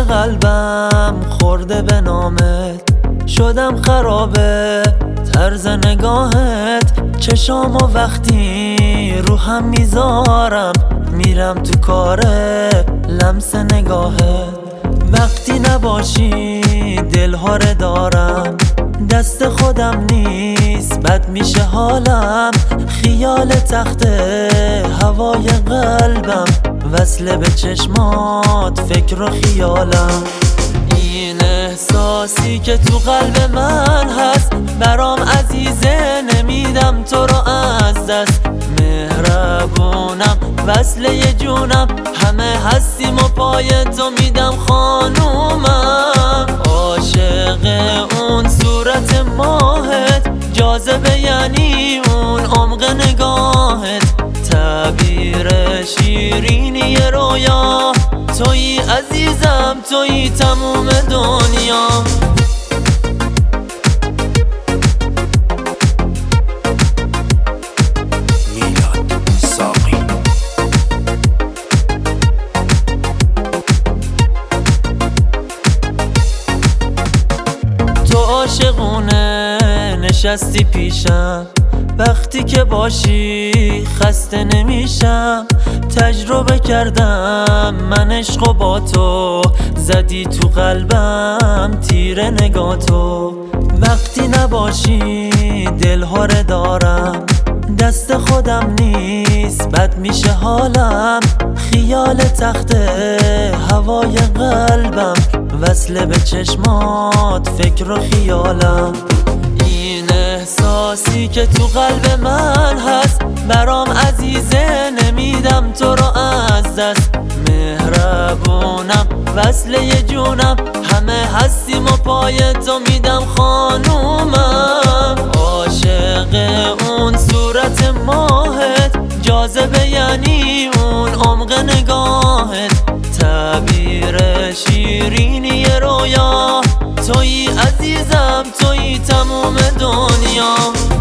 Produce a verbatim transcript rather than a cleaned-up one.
قلبم خورده به نامت، شدم خرابه طرز نگاهت. چشامو وقتی رو هم میذارم میرم تو کاره لمس نگاهت. وقتی نباشی دلهاره دارم، دست خودم نیست بد میشه حالم. خیال تخت هوای قلبم وصله به چشمات فکر و خیالم. این احساسی که تو قلب من هست برام عزیزه، نمیدم تو رو از دست. مهربونم وصله جونم، همه هستیم و پای تو میدم خانومم. عاشق اون صورت ماهت، جاذبه یعنی اون عمق نگاهت. تعبیر شیرینی رویا تویی عزیزم، تویی تموم دنیا. تو عاشقونه نشستی پیشم، وقتی که باشی خسته نمیشم. تجربه کردم من عشقو با تو، زدی تو قلبم تیر نگاه تو. وقتی نباشی دلهاره دارم، دست خودم نیست بد میشه حالم. خیال تخت هوای قلبم وصله به چشمات فکر و خیالم. این احساسی که تو قلب من هست برام عزیزه، نمیدم تو رو از دست. مهربونم وصله جونم، همه هستیم و پای تو میدم خانومم. عاشق اون صورت ماهت، جاذبه یعنی اون عمق نگاهت. تعبیر شیرینی رویا تویی عزیزم، تویی تموم دنیا.